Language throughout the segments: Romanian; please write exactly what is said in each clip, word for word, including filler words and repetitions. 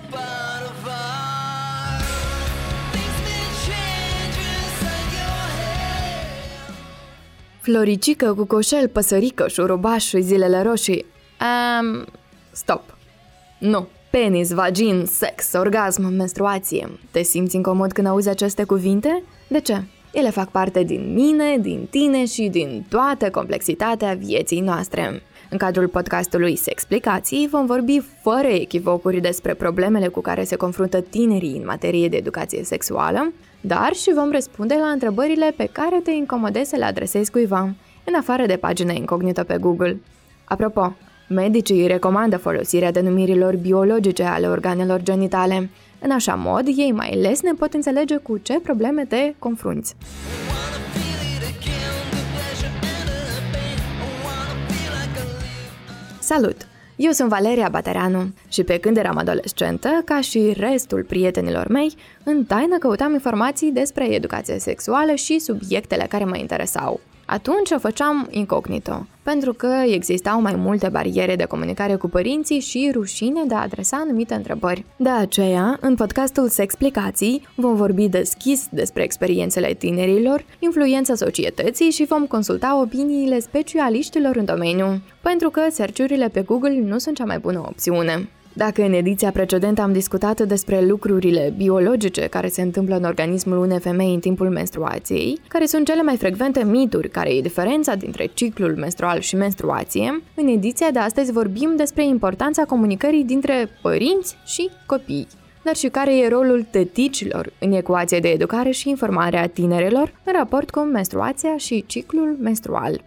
part of art. Things may change inside your head. Floricică, cucoșel, păsărică, șurubaș, zilele roșii. Um, stop. Nu. Penis, vagin, sex, orgasm, menstruație. Te simți incomod când auzi aceste cuvinte? De ce? Ele fac parte din mine, din tine și din toată complexitatea vieții noastre. În cadrul podcastului Sexplicații vom vorbi fără echivocuri despre problemele cu care se confruntă tinerii în materie de educație sexuală, dar și vom răspunde la întrebările pe care te incomodezi să le adresezi cuiva, în afară de pagina incognită pe Google. Apropo, medicii recomandă folosirea denumirilor biologice ale organelor genitale. În așa mod, ei mai lesne pot înțelege cu ce probleme te confrunți. Salut! Eu sunt Valeria Batereanu și pe când eram adolescentă, ca și restul prietenilor mei, în taină căutam informații despre educație sexuală și subiectele care mă interesau. Atunci o făceam incognito, pentru că existau mai multe bariere de comunicare cu părinții și rușine de a adresa anumite întrebări. De aceea, în podcastul Sexplicații, vom vorbi deschis despre experiențele tinerilor, influența societății și vom consulta opiniile specialiștilor în domeniu, pentru că search-urile pe Google nu sunt cea mai bună opțiune. Dacă în ediția precedentă am discutat despre lucrurile biologice care se întâmplă în organismul unei femei în timpul menstruației, care sunt cele mai frecvente mituri, care e diferența dintre ciclul menstrual și menstruație, în ediția de astăzi vorbim despre importanța comunicării dintre părinți și copii, dar și care e rolul tăticilor în ecuația de educare și informare a tinerelor în raport cu menstruația și ciclul menstrual.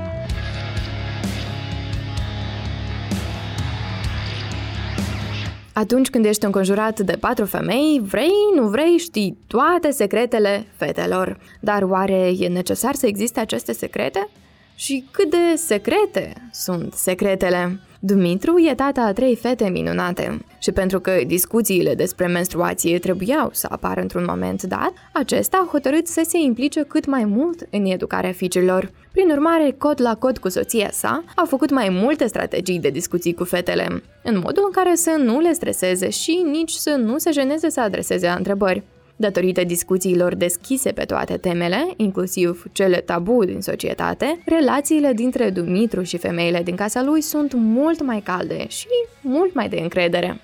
Atunci când ești înconjurat de patru femei, vrei, nu vrei, știi toate secretele fetelor. Dar oare e necesar să existe aceste secrete? Și cât de secrete sunt secretele? Dumitru e tata a trei fete minunate și pentru că discuțiile despre menstruație trebuiau să apară într-un moment dat, acesta a hotărât să se implice cât mai mult în educarea fiicilor. Prin urmare, cot la cot cu soția sa, a făcut mai multe strategii de discuții cu fetele, în modul în care să nu le streseze și nici să nu se jeneze să adreseze întrebări. Datorită discuțiilor deschise pe toate temele, inclusiv cele tabu din societate, relațiile dintre Dumitru și femeile din casa lui sunt mult mai calde și mult mai de încredere.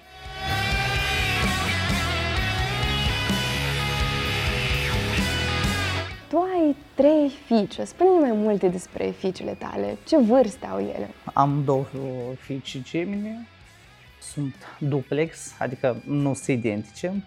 Tu ai trei fiice. Spune-ne mai multe despre fiicele tale. Ce vârstă au ele? Am două fiice gemene. Sunt duplex, adică nu sunt identice.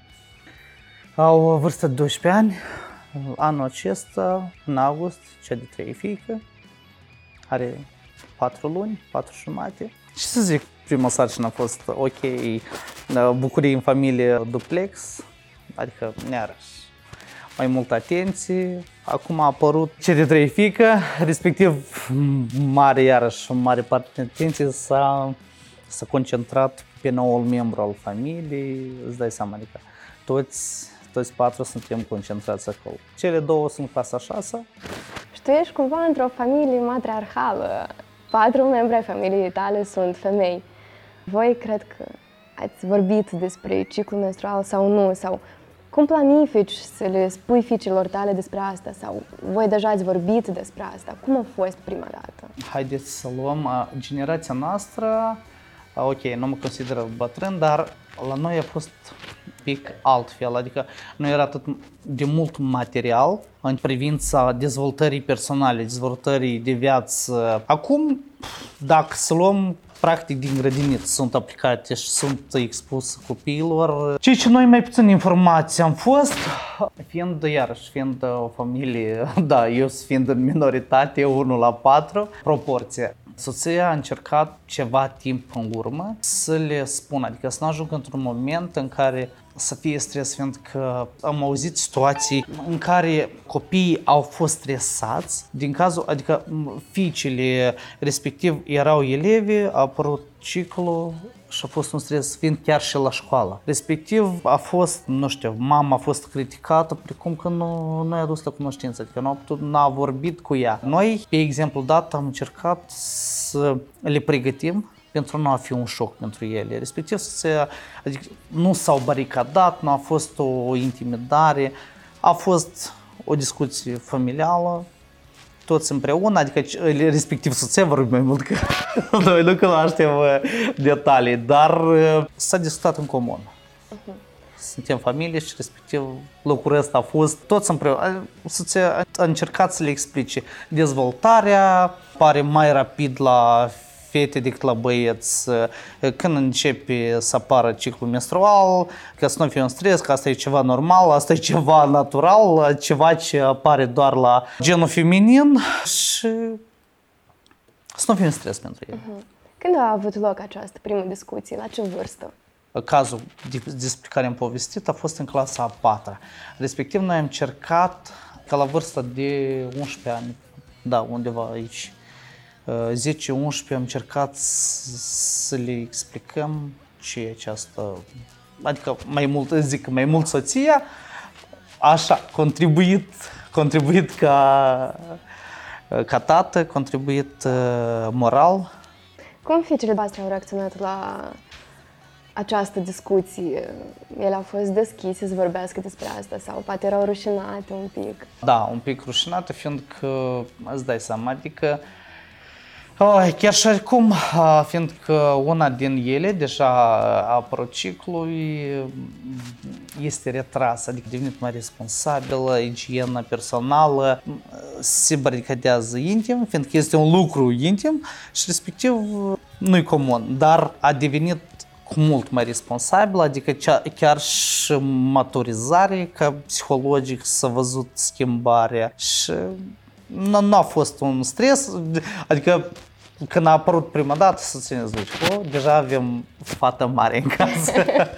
Au o vârstă de doisprezece ani. Anul acesta, în august, cea de trei fiică, are patru luni, patru jumate. Și să zic, prima sarcină a fost ok, bucurie în familie duplex, adică iarăși mai multă atenție. Acum a apărut cea de trei fiică, respectiv mare, iarăși, o mare parte de atenție s-a, s-a concentrat pe noul membru al familiei, îți dai seama, adică toți Toți patru suntem concentrați acolo. Cele două sunt clasa a șasea. Și tu ești cumva într-o familie matriarhală. Patru membri ai familiei tale sunt femei. Voi cred că ați vorbit despre ciclul menstrual sau nu? Sau cum planifici să le spui fiicilor tale despre asta? Sau voi deja ați vorbit despre asta? Cum a fost prima dată? Haideți să luăm generația noastră. Ok, nu mă consider bătrân, dar la noi a fost pic altfel, adică nu era atât de mult material în privința dezvoltării personale, dezvoltării de viață. Acum, dacă să luăm, practic din grădiniță sunt aplicate și sunt expuse copiilor. Ceea ce noi mai puțin informații am fost, fiind, iarăși, fiind o familie, da, eu fiind în minoritate, unu la patru, proporție. Soția a încercat ceva timp în urmă să le spună, adică să nu ajungă într-un moment în care să fie stres, fiindcă am auzit situații în care copiii au fost stresați, din cazul, adică fiicele respectiv erau elevi, a apărut ciclul și a fost un stres, fiind chiar și la școală. Respectiv a fost, nu știu, mama a fost criticată, precum că nu, nu i-a dus la cunoștință, adică nu a putut, n-a vorbit cu ea. Noi, pe exemplu dat, am încercat să le pregătim pentru nu a fi un șoc pentru ele. Respectiv, să se, adică nu s-au baricadat, nu a fost o intimidare, a fost o discuție familială, toți împreună, adică respectiv soția vorbim mai mult, că noi nu cunoaștem detalii, dar s-a discutat în comun. Suntem familie și respectiv locul ăsta a fost toți împreună. Soția a încercat să le explice dezvoltarea, pare mai rapid la fete decât la băieți, când începe să apară ciclul menstrual, că să nu fie un stres, că asta e ceva normal, asta e ceva natural, ceva ce apare doar la genul feminin și să nu fie un stres pentru el. Când a avut loc această primă discuție? La ce vârstă? Cazul despre care am povestit a fost în clasa a patra. Respectiv, noi am încercat ca la vârsta de unsprezece ani, da, undeva aici, zece unsprezece, am încercat să le explicăm ce e această, adică mai mult, zic, mai mult soția, așa, contribuit, contribuit ca, ca tată, contribuit moral. Cum fiicele voastre au reacționat la această discuție? Ele au fost deschise să vorbească despre asta sau poate erau rușinate un pic? Da, un pic rușinate, fiindcă, îți dai seama, adică oh, chiar și acum, fiindcă una din ele deja a apărut ciclului, este retrasă, adică a devenit mai responsabilă, igiena personală, se baricadează intim, fiindcă este un lucru intim și respectiv nu-i comun, dar a devenit cu mult mai responsabil, adică chiar și maturizare ca psihologic s-a văzut schimbarea și nu, nu a fost un stres, adică când a apărut prima dată să țineți zice, oh, deja avem fată mare în casă.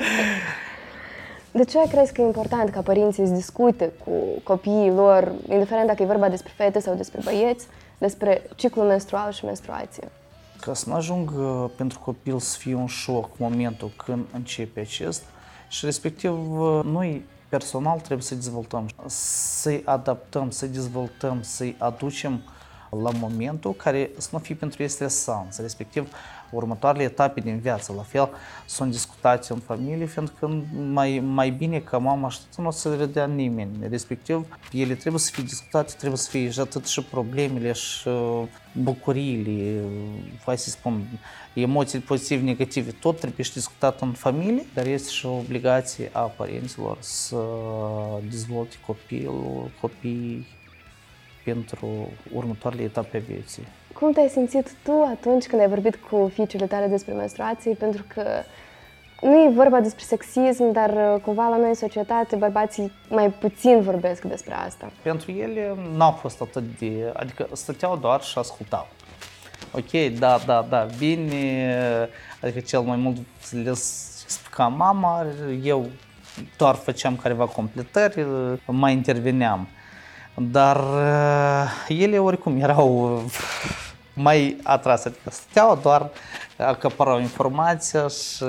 De ce crezi că e important ca părinții să discute cu copiii lor, indiferent dacă e vorba despre fete sau despre băieți, despre ciclul menstrual și menstruație? Ca să nu ajungă pentru copil să fie un șoc momentul când începe acest și respectiv noi personal trebuie să dezvoltăm, să-i adaptăm, să-i dezvoltăm, să-i aducem la momentul care să nu fie pentru ei stresant, respectiv următoarele etape din viață, la fel, sunt discutate în familie, fiindcă mai, mai bine ca mama și tată nu o să le vedea nimeni, respectiv ele trebuie să fie discutate, trebuie să fie și atât și problemele și bucuriile, hai să spun, emoțiile pozitive, negative, tot trebuie și discutat în familie, dar este și o obligație a părinților să dezvolte copilul, copiii pentru următoarele etape a vieții. Cum te-ai simțit tu atunci când ai vorbit cu fiicele tale despre menstruații? Pentru că nu e vorba despre sexism, dar cumva la noi în societate bărbații mai puțin vorbesc despre asta. Pentru ele n-au fost atât de... adică stăteau doar și ascultau. Ok, da, da, da, bine, adică cel mai mult le explica mama, eu doar făceam careva completări, mai interveneam. Dar ele oricum erau mai atrase, adică stăteau doar, acapărau informația și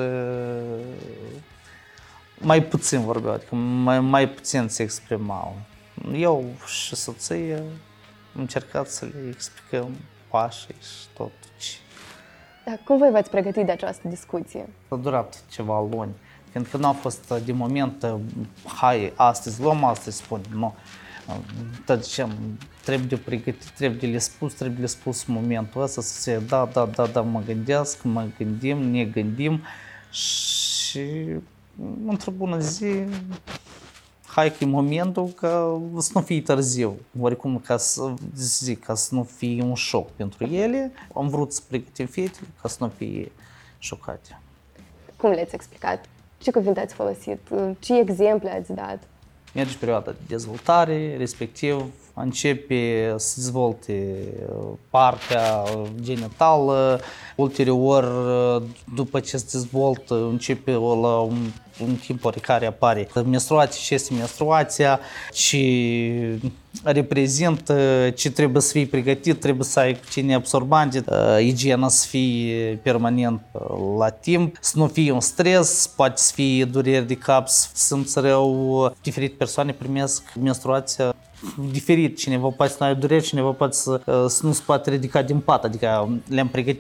mai puțin vorbeau, adică mai, mai puțin se exprimau. Eu și soția am încercat să le explicăm pașii și tot. Dar cum voi v-ați pregătit de această discuție? A durat ceva luni, fiindcă nu a fost de moment, hai, astăzi luăm, astăzi spunem, nu. Tot ce trebuie de pregătit, trebuie de le spus, trebuie de le spus în momentul ăsta, să se da, da, da, da, mă gândesc, mă gândim, ne gândim și într-o bună zi, hai că e momentul ca să nu fie târziu, oricum ca să zic, ca să nu fie un șoc pentru ele, am vrut să pregătim fetele ca să nu fie șocate. Cum le-ați explicat? Ce cuvinte ați folosit? Ce exemple ați dat? Merge perioada de dezvoltare, respectiv începe să dezvolte partea genitală, ulterior, după ce se dezvoltă, începe la un, un timp oricare apare menstruația, ce este menstruația, ce reprezintă, ce trebuie să fie pregătit, trebuie să ai cine absorbante, igiena să fie permanent la timp, să nu fie un stres, poate să fie dureri de cap, să simți rău. Diferite persoane primesc menstruația diferit, cineva poate să nu aibă dureri, cineva poate să, să nu se poate ridica din pat, adică le-am pregătit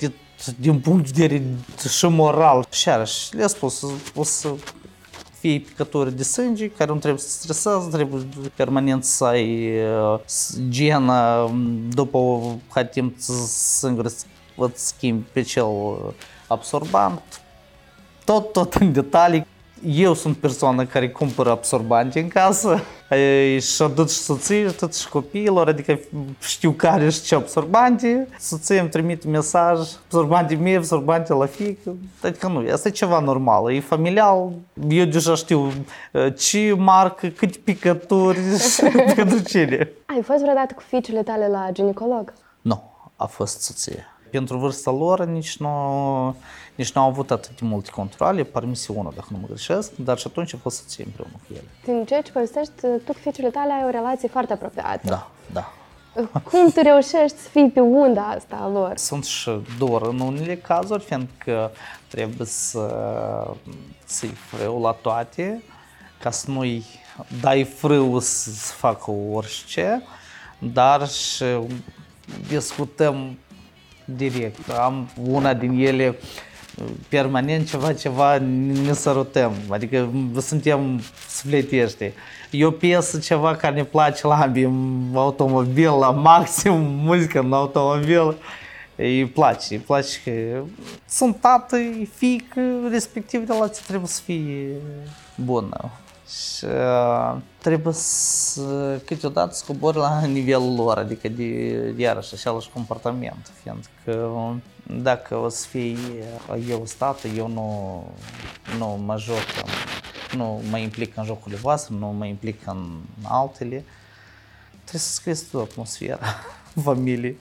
din punct de vedere și moral. Și iarăși, le-a spus, o să fie picături de sânge, care nu trebuie să stresează, trebuie permanent să ai igienă, după o timp singur îți schimbi pe cel absorbant, tot, tot în detalii. Eu sunt persoana care cumpără absorbante în casă și aduc și soții, și tot și copiilor, adică știu care și ce absorbante. Soția îmi trimite mesaj, absorbante mie, absorbante la fiică. Adică nu, asta e ceva normal, e familial. Eu deja știu ce marcă, câte picături și pentru cine. Ai fost vreodată cu fiicele tale la ginecolog? Nu, a fost soția. Pentru vârsta lor nici nu, nici nu au avut atât de multe controle, parmise unul, dacă nu mă greșesc, dar și atunci a fost soție împreună cu ele. Din ceea ce povestești, tu cu fiicele tale ai o relație foarte apropiată. Da, da. Cum tu reușești să fii pe unda asta a lor? Sunt și dor în unele cazuri, fiindcă trebuie să ții frâu la toate, ca să nu-i dai frâu să facă orice, dar și discutăm direct. Am una din ele permanent ceva, ceva, ne sărutăm, adică suntem sufletești. Eu piesă ceva care ne place la ambii, automobil, la maxim, muzică în automobil, îi place, îi place că sunt tată, fiică, respectiv relația trebuie să fie bună. Și uh, trebuie să câteodată să cobori la nivelul lor, adică de, de iarăși același comportament, fiindcă dacă o să fie eu stată, eu nu, nu mă joc, nu mă implic în jocurile voastre, nu mă implic în altele, trebuie să scrieți tot atmosfera familiei.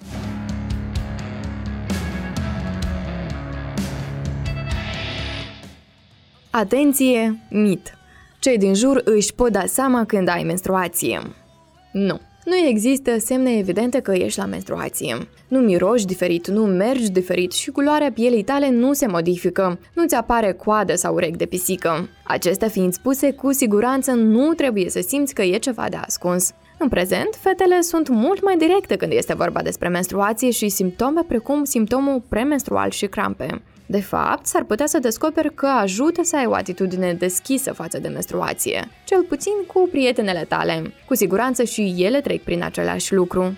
Atenție, mit! Cei din jur își pot da seama când ai menstruație. Nu. Nu există semne evidente că ești la menstruație. Nu miroși diferit, nu mergi diferit și culoarea pielii tale nu se modifică. Nu ți apare coadă sau urechi de pisică. Acestea fiind spuse, cu siguranță nu trebuie să simți că e ceva de ascuns. În prezent, fetele sunt mult mai directe când este vorba despre menstruație și simptome precum simptomul premenstrual și crampe. De fapt, s-ar putea să descoperi că ajută să ai o atitudine deschisă față de menstruație, cel puțin cu prietenele tale. Cu siguranță și ele trec prin același lucru.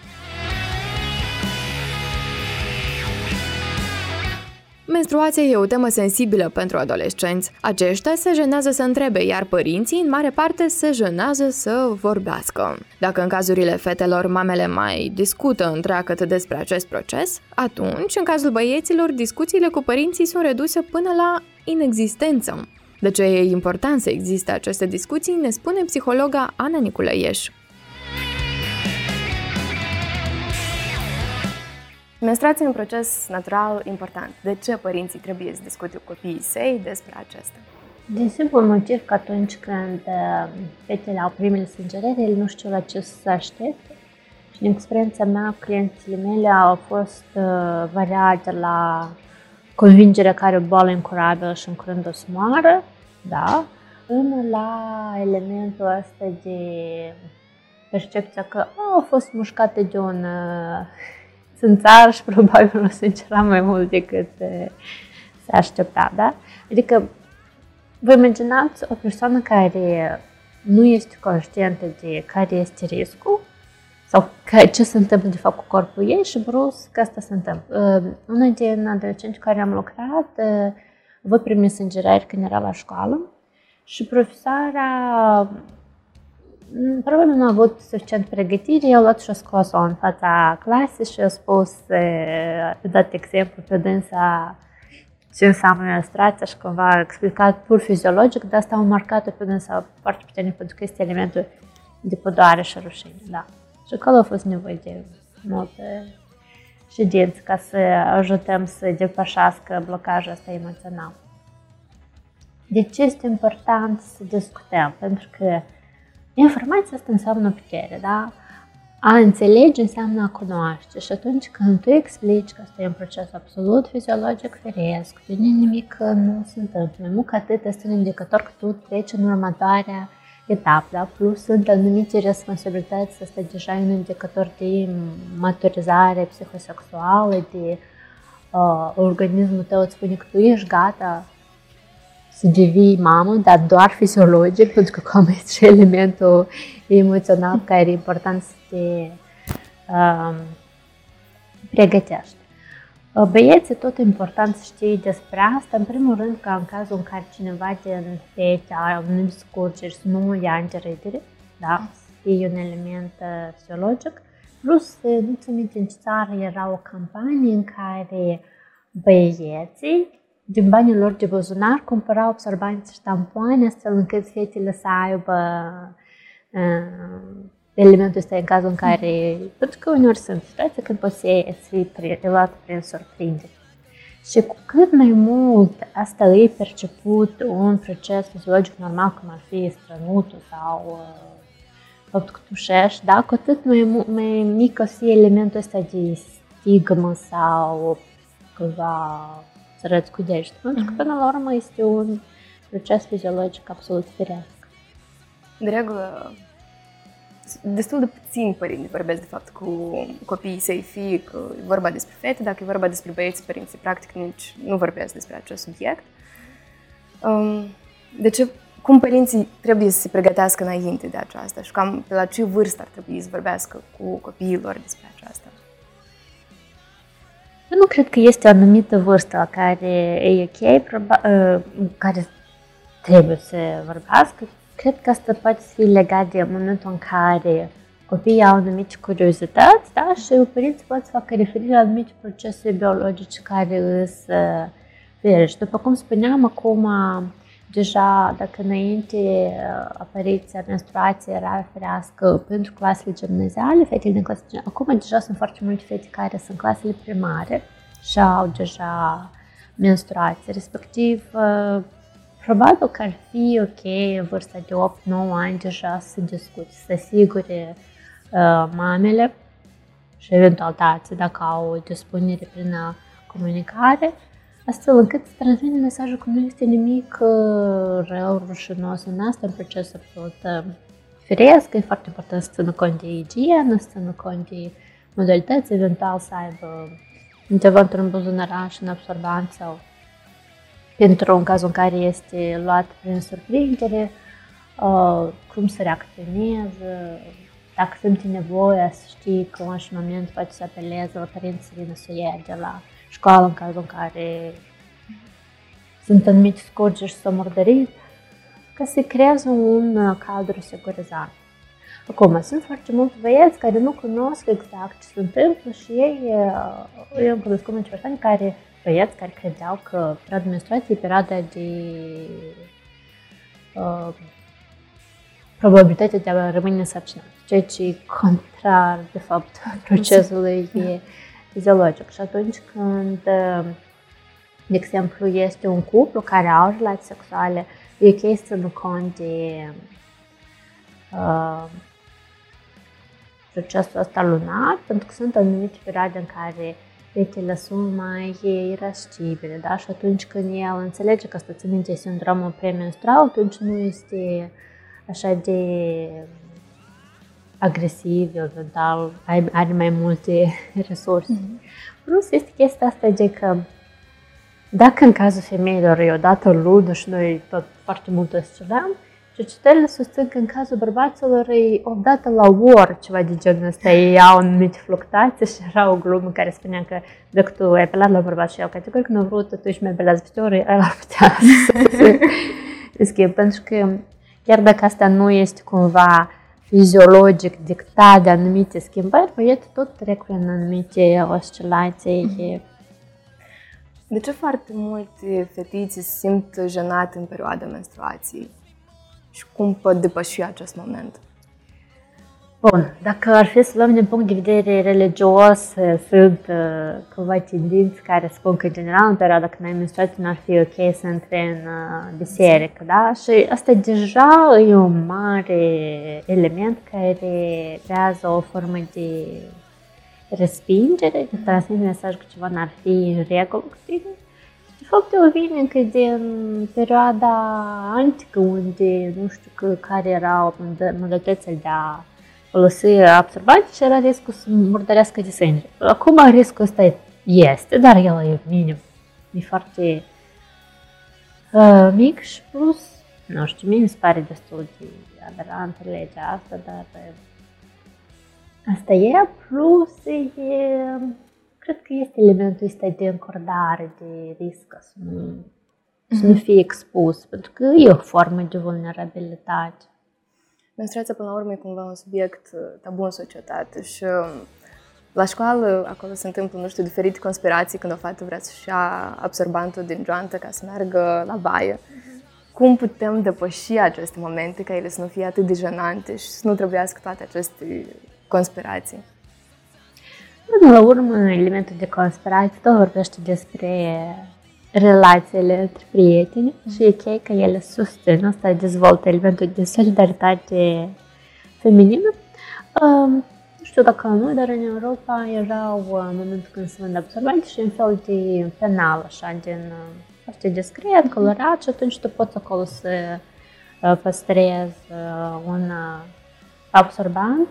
Menstruația e o temă sensibilă pentru adolescenți. Aceștia se jenează să întrebe, iar părinții, în mare parte, se jenează să vorbească. Dacă în cazurile fetelor mamele mai discută întreagăt despre acest proces, atunci, în cazul băieților, discuțiile cu părinții sunt reduse până la inexistență. De ce e important să existe aceste discuții, ne spune psihologa Ana Niculăieș. Menstruația e un proces natural important. De ce părinții trebuie să discute cu copiii săi despre acesta? Din simplul motiv că atunci când fetele au primele sângerări, ele nu știu la ce să se aștepte. Și din experiența mea, clientele mele au fost uh, variate de la convingerea că are o boală incurabilă și în curând o să moară, da, până la elementul ăsta de percepția că oh, a fost mușcată de un uh, țânțar și probabil nu se încera mai mult decât uh, se aștepta, da? Adică vă imaginați o persoană care nu este conștientă de care este riscul sau ce se întâmplă de fapt cu corpul ei și brusc asta se întâmplă. Uh, una din adolescenți cu care am lucrat uh, vă primi sângerări când era la școală și profesoara probabil nu a avut suficient pregătire, i-a luat și a scos-o în fața clasei și a spus, a dat exemplu pe dânsa ce înseamnă menstruația și cumva a explicat pur fiziologic, dar asta a marcat-o pe dânsa foarte puternic pentru că este elementul de pudoare și rușine, da. Și acolo a fost nevoie de multe ședințe ca să ajutăm să depășească blocajul ăsta emoțional. De ce este important să discutăm? Pentru că informația asta înseamnă putere, da? A înțelege înseamnă a cunoaște și atunci când tu explici că asta e un proces absolut fiziologic firesc, de nimic nu se întâmplă, mai mult ca atât este un indicator că tu treci în următoarea etapă, da? Plus sunt anumite responsabilități, asta deja e un indicator de maturizare psihosexuală, de uh, organismul tău îți spune că tu ești gata să devii mamă, dar doar fiziologic, pentru că cum este și elementul emoțional care e important să te uh, pregătești. Băieții, tot important să știi despre asta, în primul rând că în cazul în care cineva din fete are un scurgeri să nu ia antiredere, da, e un element uh, fiziologic, plus, nu ți aminte, în țară era o campanie în care băieții din banii lor de buzunar cumpărau absorbanți și tampoane astfel încât fetele să aibă uh, elementul ăsta în cazul în care, pentru că uneori sunt situații când poți să fii luat prin surprindere. Și cu cât mai mult asta e perceput un proces fiziologic normal, cum ar fi strănutul sau uh, faptul că tușești, da? Cu atât mai, mai mic o să fie elementul ăsta de stigmă sau cumva să răscudești. Pentru că până la urmă este un proces fiziologic absolut firesc. De regulă, destul de puțini părinți vorbesc de fapt cu copiii săi, fie că e vorba despre fete, dacă e vorba despre băieți, părinții practic nici nu vorbesc despre acest subiect. De ce, cum părinții trebuie să se pregătească înainte de aceasta și cam pe la ce vârstă ar trebui să vorbească cu copiii lor despre aceasta? Eu nu cred că este o anumită vârstă la care e ok, proba- care trebuie să vorbească. Cred că asta poate fi legat de momentul în care copiii au anumite curiozități, da? Și părinții pot să facă referire la anumite procese biologice care îs firești. După cum spuneam, acum deja, dacă înainte apariția menstruației era firească pentru clasele gimnaziale, fetele din clasele gimnaziale, acum deja sunt foarte multe fete care sunt clasele primare și au deja menstruație, respectiv probabil că ar fi ok în vârsta de opt nouă ani deja să discute, să asigure uh, mamele și eventual tații dacă au o dispunere prin comunicare, astfel încât să transmite mesajul că nu este nimic uh, rău, rușinos în asta, în proces absolut uh, firesc, e foarte important să țină cont de igienă, să țină cont de modalități, eventual să aibă undeva într-un buzunaraș, în absorbant sau pentru în cazul în care este luat prin surprindere, uh, cum să reacționeze, dacă simte nevoia să știi că în acel moment poate să apeleze la părinți să vină să o ia de la școală în cazul în care sunt anumite scurgeri și s-au murdărit, ca să creeze un cadru securizat. Acum, sunt foarte mulți băieți care nu cunosc exact ce se întâmplă și ei, eu am cunoscut multe persoane care băieți care credeau că perioada menstruației e perioada de uh, probabilitatea de a rămâne însărcinat, ceea ce e contrar, de fapt, procesului fiziologic. Și atunci când, de exemplu, este un cuplu care au relații sexuale, e ok să țină cont de uh, procesul ăsta lunar, pentru că sunt anumite perioade în care fetele sunt mai irascibile, da? Și atunci când el înțelege că asta ține de sindromul premenstrual, atunci nu este așa de agresiv, eventual are mai multe resurse. Mm-hmm. Plus este chestia asta de că dacă în cazul femeilor e odată ludă și noi tot foarte mult oscilăm, cercetările susțin că în cazul bărbaților e odată la oră ceva de genul ăsta, ei au anumite fluctuații și era o glumă care spunea că dacă tu ai apelat la bărbat și eu categoric nu vrut, atunci mi apelează peste ori, el ar putea să se schimbe. Pentru că chiar dacă asta nu este cumva fiziologic dictat de anumite schimbări, băieții tot trec prin anumite oscilații. De ce foarte multe fetițe se simt jenate în perioada menstruației? Și cum pot depăși acest moment? Bun, dacă ar fi să luăm din punct de vedere religios, sunt uh, cumva tendinți care spun că, în general, în perioada când ai menstruație, n-ar fi ok să intri în uh, biserică, da? Și asta deja e un mare element care creează o formă de respingere, de transmite mesaj că ceva n-ar fi în regulă cu tine. De fapt, eu vin încă din perioada antică, unde nu știu că, care erau modalitățile de a folosi absorbanți și era riscul să murdărească de sânge. Acum riscul ăsta e este, dar el e minim. E foarte uh, mic și plus, nu știu, mie mi se pare destul de aberantă legea asta, dar uh, asta e, plus e, cred că este elementul ăsta de încordare, de riscă, să nu, să nu fie expus, pentru că e o formă de vulnerabilitate. Menstruația, până la urmă, e cumva un subiect tabu în societate și la școală, acolo se întâmplă, nu știu, diferite conspirații când o fată vrea să-și ia absorbantul din geantă ca să meargă la baie. Cum putem depăși aceste momente ca ele să nu fie atât de jenante și să nu trebuiască toate aceste conspirații? Până la urmă, elementul de conspirație tot vorbește despre relațiile între prieteni și e ok că ele susțin, asta dezvoltă elementul de solidaritate feminină. Um, nu știu dacă nu, dar în Europa erau în momentul când se vând absorbanți și un fel de penal, așa, din foarte discret, colorat și atunci tu poți acolo să păstrezi un absorbant.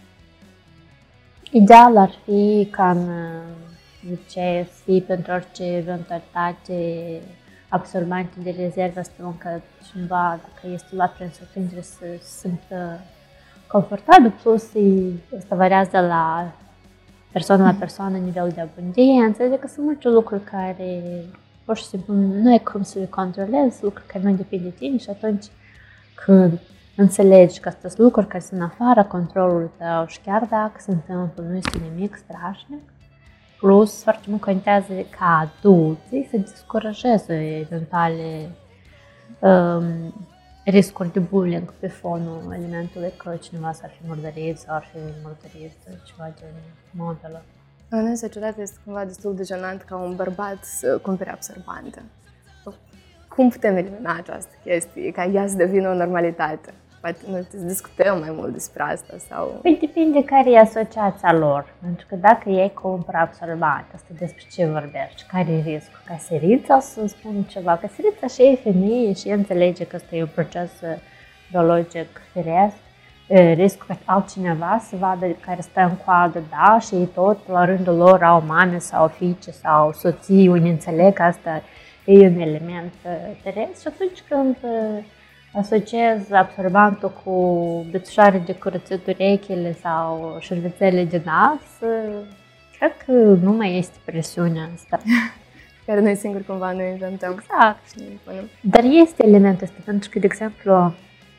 Ideal ar fi ca în liceu să fie pentru orice eventualitate absorbante de rezervă, astfel încât cineva, dacă este luat prin surprindere, să se simtă confortabil, plus asta variază de la persoană la persoană, nivel de abundență, adică sunt multe lucruri care pur și simplu nu ai cum să le controlezi, lucruri care nu depind de tine și atunci când înțelegi că astea sunt lucruri care sunt în afara controlului tău și chiar dacă se întâmplă, nu este nimic strașnic, plus foarte mult contează ca adulții să descurajeze eventuale um, riscuri de bullying pe fonul elementului că cineva s-ar fi murdărit sau ar fi murdărit, ceva de modelă. În societate este cumva destul de jenant ca un bărbat să cumpere absorbante. Cum putem elimina această chestie, ca ea să devină o normalitate? Poate nu să discutăm mai mult despre asta sau... Păi depinde care e asociația lor, pentru că dacă ei cumpără absorbante, asta despre ce vorbești, care e riscul? Caserița să spun ceva? Caserița și e femeie și ea înțelege că ăsta e un proces biologic firesc, riscul ca altcineva să vadă care stă în coadă, da, și ei tot la rândul lor au mame sau fiice sau soții, unii înțeleg că asta e un element firesc și atunci când asociez absorbantul cu bețușoare de curățit urechile sau șervețele de nas, cred că nu mai este presiunea asta. Care noi singuri cumva ne inventăm. Exact. Și dar este elementul ăsta, pentru că, de exemplu,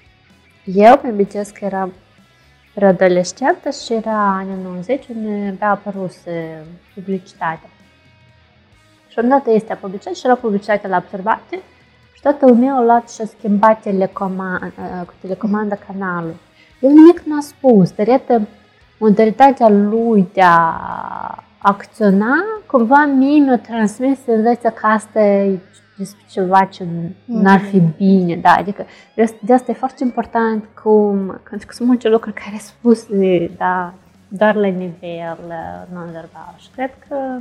eu mă amintesc că eram preadolescentă și era anii nouăzeci, unde abia apăruse publicitatea. Și odată este publicitate și era publicitatea la absorbante și toată lumea a luat și a schimbat telecomanda, cu telecomanda canalul. El nimic n-a spus, dar iată, modalitatea lui de a acționa, cumva mie mi-a transmis senzația că asta e despre ceva ce n-ar fi bine, da, adică de asta e foarte important cum, pentru că sunt multe lucruri care sunt spuse, da, doar la nivel non-verbal și cred că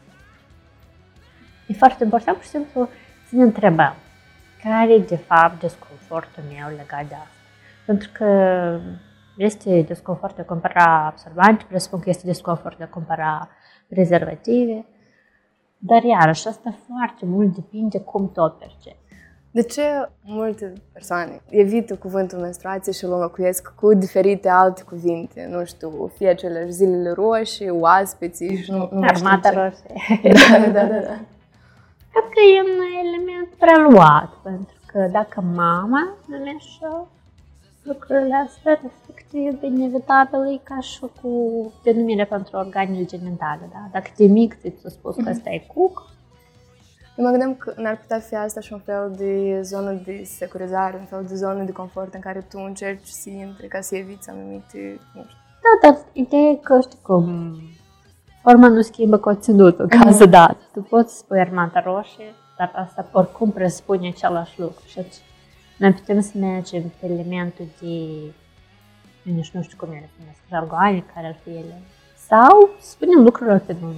e foarte important, pur și simplu, să ne întrebăm care e de fapt disconfortul meu legat de asta, pentru că este disconfort de a cumpăra absorbante, presupun că este disconfort de a cumpăra prezervative, dar iarăși asta foarte mult depinde cum tu o percepi. De ce multe persoane evită cuvântul menstruație și îl înlocuiesc cu diferite alte cuvinte? Nu știu, fie aceleași zilele roșii, oaspeții și nu, nu Armata știu ce. roșie. Da, da, da, da. Cred că e un element preluat, pentru că dacă mama numește lucrurile astea, respectiv inevitabil e ca și cu denumire pentru organele genitale. Da? Dacă te mic, ți-a spus că ăsta e cuc. Eu mă gândeam că n-ar putea fi asta și un fel de zonă de securizare, un fel de zonă de confort în care tu încerci să intri ca să eviți anumite, nu știu. Da, dar ideea e că, știi cum, forma nu schimbă conținutul, ca să da. Tu poți spui armata roșie, dar asta oricum presupune același lucru. Și noi putem să mergem pe elementul de, eu nici nu știu cum ele se numesc, jargoane, care ar fi ele, sau spunem lucrurile pe nume.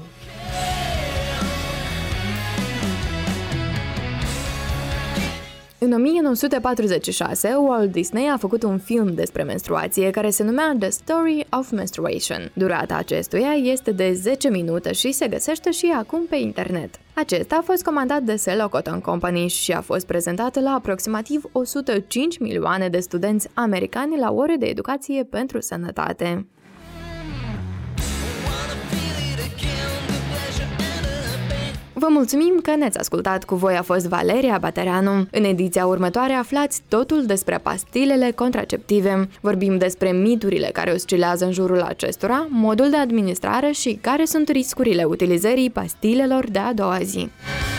În o mie nouă sute patruzeci și șase, Walt Disney a făcut un film despre menstruație care se numea The Story of Menstruation. Durata acestuia este de zece minute și se găsește și acum pe internet. Acesta a fost comandat de Cello Cotton Company și a fost prezentat la aproximativ o sută cinci milioane de studenți americani la ore de educație pentru sănătate. Vă mulțumim că ne-ați ascultat, cu voi a fost Valeria Batereanu. În ediția următoare aflați totul despre pastilele contraceptive. Vorbim despre miturile care oscilează în jurul acestora, modul de administrare și care sunt riscurile utilizării pastilelor de a doua zi.